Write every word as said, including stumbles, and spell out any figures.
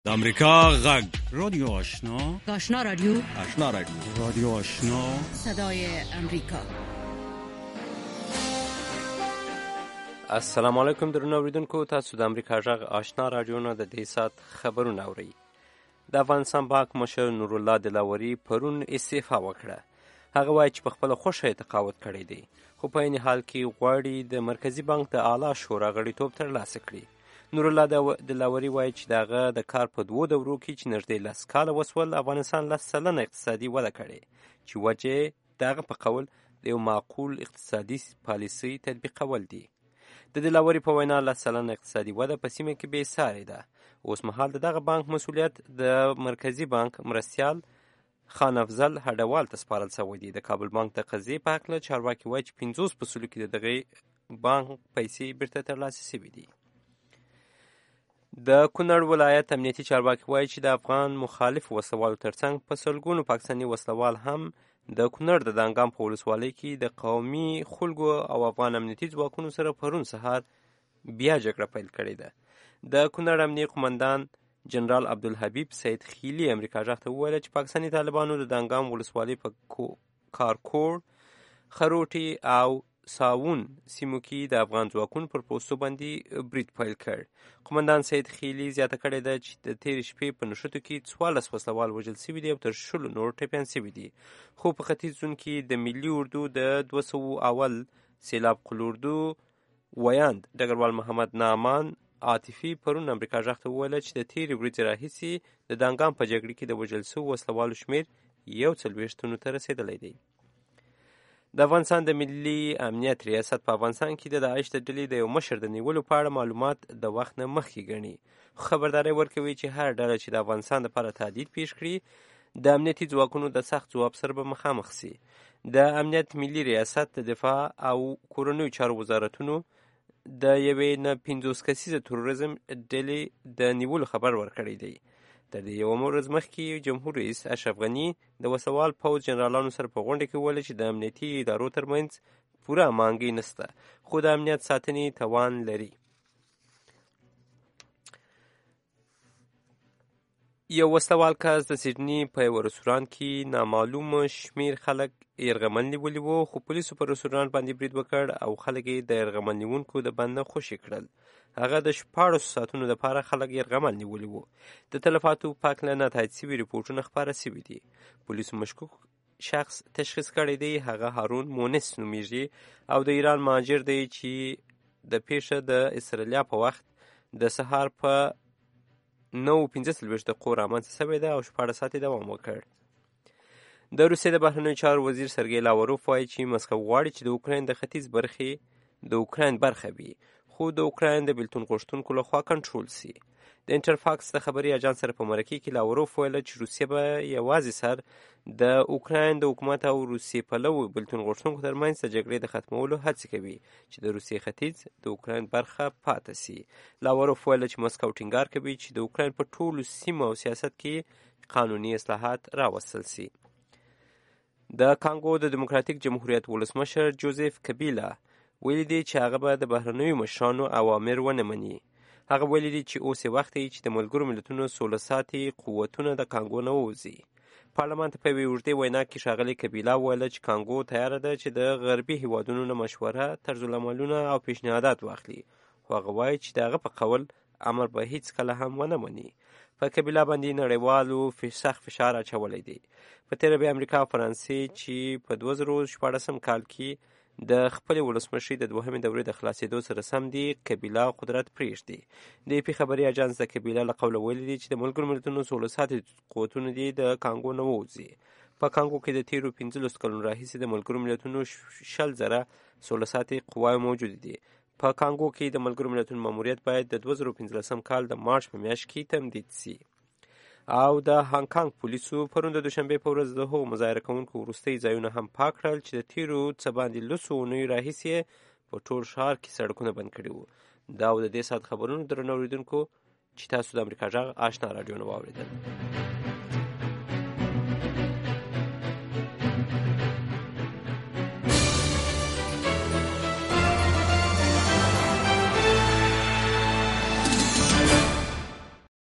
د امریکا غږ رادیو آشنا آشنا رادیو آشنا رادیو رادیو آشنا صدای امریکا. السلام علیکم درنو اوریدونکو، تاسو د امریکا غږ آشنا رادیو نه د دې سات خبرونه اورئ. د افغانستان بانک مشر نورالله دلاوري پرون استعفا وکړه. هغه وایي چې په خپله خوښه یې تقاعد کړی دی، خو په عین حال کې غواړي د مرکزي بانک د اعلی شورا غړیتوب ترلاسه کړي. نورالله دلاوري وایي چې د هغه د کار په دوو دورو کې چې نږدې لس کاله وسول، افغانستان لس سلنه اقتصادي وده کړې، چې وجه یې د هغه په قول د یو معقول اقتصادي پالیسۍ تطبیقول دي. د دلاوري په وینا لس سلنه اقتصادي وده په سیمه کې بې سارې ده. اوس مهال د دغه بانک مسؤلیت د مرکزي بانک مرستیال خان افضل هډوال ته سپارل شوی دی. د کابل بانک د قضیې په هکله چارواکي وایي چې پنځوس فصلو کې د دغه بانک پیسې بیرته ترلاسه شوي دي. د کونړ ولایت امنیتي چارواکي وایي چې د افغان مخالف وسلوالو ترڅنګ په سلګونو پاکستاني وسلوال هم د کونړ د دانګام په ولسوالۍ کې د قومي خلکو او افغان امنیتي ځواکونو سره پرون سهار بیا جګړه پیل کړې ده. د کونړ امنیتي قومندان جنرال عبدالحبیب سید خیلی امریکا غږ ته وویل چې پاکستاني طالبانو د دانګام ولسوالۍ په کارکوړ، خروټي او ساوون سیمو کې د افغان ځواکونو پر پوستو باندې برید پیل کړ. قومندان سید خیلی زیاته کړې ده چې د تېرې شپې په نښتو کې څوارلس وسلوال وژل شوي دي او تر شلو نور ټپیان شوي دي. خو په ختیځ زون کې د ملي اردو د دوه سوه اول سیلاب قلوردو ویاند ډګروال محمد نعمان عاطفي پرون امریکا غږ ته وویل چې د تېرې ورځې راهیسې د دانګام په جګړه کې د وژل شوو وسلوالو شمېر یو څلوېښت تنو ته رسېدلی دی. د افغانستان د ملي امنیت ریاست په افغانستان کې د داعش د ډلې د یو مشر د نیولو په اړه معلومات د وخت نه مخکې ګڼي. خبرداری ورکوي چې هر ډله چې د افغانستان لپاره تهدید پیښ کړي، د امنیتي ځواکونو د سخت ځواب سره به مخامخ شي. د امنیت ملي ریاست د دفاع او کورنیو چارو وزارتونو د یوې نه پنځوس کسیزه تروریزم ډلې د نیولو خبر ورکړی دی. تر دې یوه ورځ مخکې جمهور رئیس اشرف غني د وسوال پوځ جنرالانو سره په غونډه کې وویل چې د امنیتي ادارو ترمنځ پوره امانګي نشته، خو د امنیت ساتنې توان لري. یو وسلوال کس د سیډني په یوه رستورانت کې نامعلوم شمېر خلک یرغمل نیولي وو، خو پولیسو پر رستورانت باندې برید وکړ او خلک یې د یرغمل نیونکو د بند نه خوشي کړل. هغه د شپاړسو ساعتونو لپاره خلک یرغمل نیولي وو. د تلفاتو په هکله ناتایید شوي ریپورټونه خپاره شوي دي. پولیسو مشکوک شخص تشخیص کړی دی، هغه هارون مونس نومیږي او د ایران مهاجر دی چې د پیښه د اسټرالیا په وخت د سهار په نو پنځه څلوېښت دقیقو رامنځته شوی ده او شپاړس ساعتې دوام وکړ. د روسیې د بهرنیو چارو وزیر سرګی لاوروف وایي چې مسکو غواړي چې د اوکراین د ختیځ برخې د اوکراین برخه وي، خو د اوکراین د بیلتون غوښتونکو لخوا کنټرول شي. د انټرفاکس د خبري اجانس سره په مرکه کې لاوروف ویل چې روسیه به یوازې سر د اوکراین د حکومت او روسیې پلو بیلتون غوښتونکو ترمنځ د جګړې د ختمولو هڅې کوي چې د روسیې ختیځ د اوکراین برخه پاتې شي. لاوروف ویل چې مسکو ټینګار کوي چې د اوکراین په ټولو سیمو او سیاست کې قانوني اصلاحات راوستل شي. د کانګو د دیموکراتیک جمهوریت ولسمشر جوزف کبیلا ویلي دی چې هغه به د بهرنیو مشرانو اوامر ونه مني. هغه ویلي دی چې اوس یې وخت دی چې د ملګرو ملتونو سوله ساتي قوتونه د کانګو نه ووځي. پارلمان ته په یوې اوږدې وینا کې ښاغلي کبیلا وویل چې کانګو تیاره ده چې د غربي هیوادونو نه مشوره، طرزالعملونه او پیشنهادات واخلي، خو هغه وایي چې د هغه په قول امر به هیڅ کله هم ونه مني. په کبیلا باندې نړیوالو سخت فشار اچولی دی. په تېره بیا امریکا او فرانسې چې په دوه زره شپاړسم کال کې د خپلې ولسمشرۍ د دوهمې دورې د خلاصېدو سره سم دی کبیلا قدرت پرېږدي. د اپي خبري اجانس د کبیلا له قوله ویلي دي چې د ملګرو ملتونو سوله ساتي قوتونه دي د کانګو نه ووځي. په کانګو کې د تېرو پنځلسو کلونو راهیسې د ملګرو ملتونو شل زره سوله ساتي قواوې موجودې دي. په کانګو کې د ملګرو ملتونو ماموریت باید د دوه زره پنځلسم کال د مارچ په میاشت کې تمدید شي. او د هانګ کانګ پولیسو پرون د دوشنبې په ورځ د هغو مظاهره کوونکو وروستي ځایونه هم پاک کړل چې د تېرو څه باندې لسو اونیو راهیسې په ټول ښار کې سړکونه بند کړي وو. دا و د دې ساعت خبرونه درنو اوریدونکو چې تاسو د امریکا غږ آشنا راډیو نه واورېدل.